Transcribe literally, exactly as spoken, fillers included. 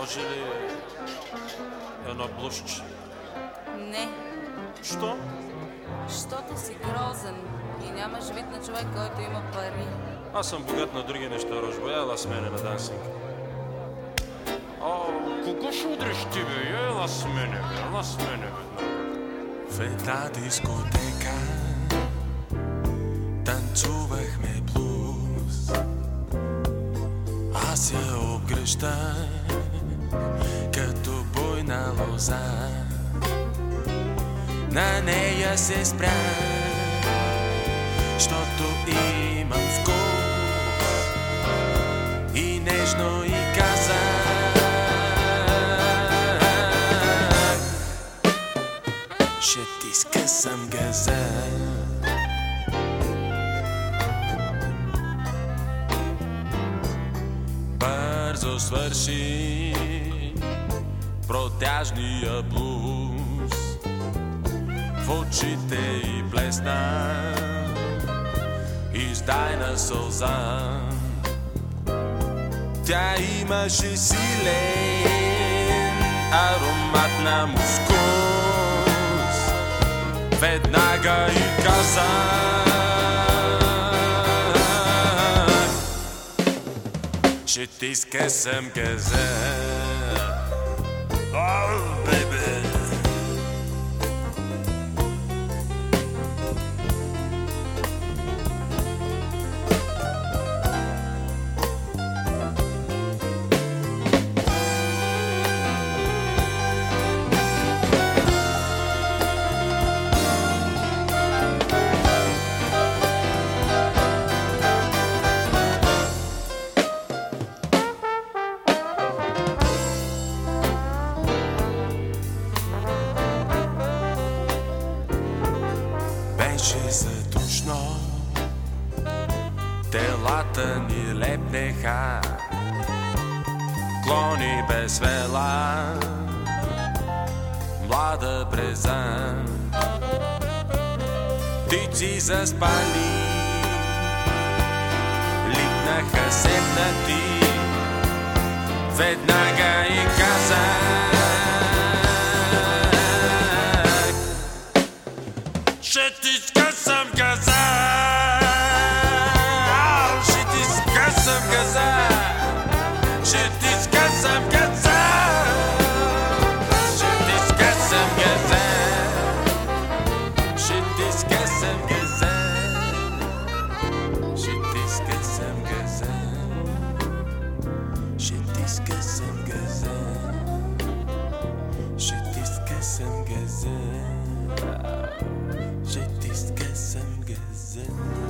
може ли едно блузче? Не, Що? защото си грозен и нямаш вид на човек, който има пари. Аз съм богат на други неща, Рожбо. Ела с мене на дансинг. А, кого ще удриш ти, бе? Ела с мене, бе. Ела с мене, бе. В една дискотека танцувахме блуз. Аз я обгръщах като буйна лоза. На нея се спрях, щото имам вкус, и нежно й казах: ще ти скъсам газа. Бързо свърши протяжния блуз, в очите й блесна издайна сълза. Тя имаше силен аромат на мускус. Веднага й казах: ще ти скъсам газа. Oh, baby. Беше задушно, телата ни лепнеха, клони без вела, млада бреза. Птици заспали, литнаха седнати. Веднага й казах: ще ти скъсам газа. Ще ти скъсам газа. Ще ти скъсам газа. Ще ти скъсам газа. Ще ти скъсам газа. Ще ти скъсам газа. Ще ти скъсам газа. Ще ти скъсам газа. Ще ти скъсам газа.